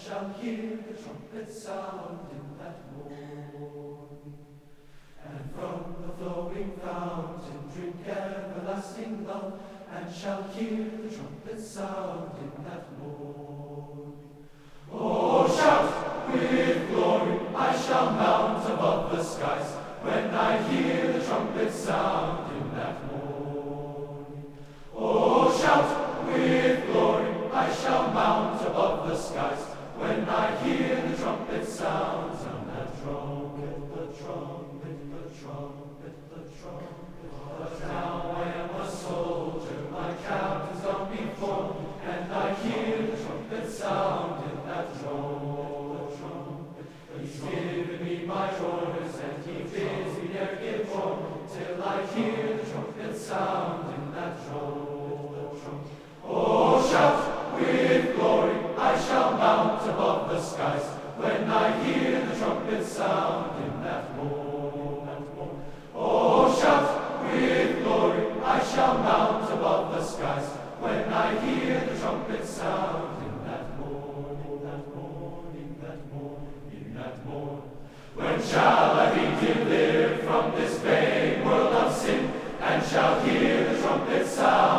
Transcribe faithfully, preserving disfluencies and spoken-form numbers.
shall hear the trumpet sound in that morn. And from the flowing fountain drink everlasting love, and shall hear the trumpet sound in that morn. Oh, shout with glory, I shall mount above the skies, when I hear the trumpet sound in that morn. Oh, shout with glory, I shall mount above the skies, when I hear the trumpet sound. Sound that trumpet, the trumpet, the trumpet, the trumpet. But now I am a soldier, my captain's gone before, and I hear the trumpet sound in that trumpet, the trumpet. He's given me my orders, and he bids me ne'er give more, till I hear the trumpet sound in that trumpet, the trumpet. Oh, shout with glory, I shall mount above the skies, when I hear the trumpet sound in that morn, that morn. Oh, shout with glory, I shall mount above the skies, when I hear the trumpet sound in that morn, in that morn, in that morn, in that morn. When shall I be delivered from this vain world of sin, and shall hear the trumpet sound?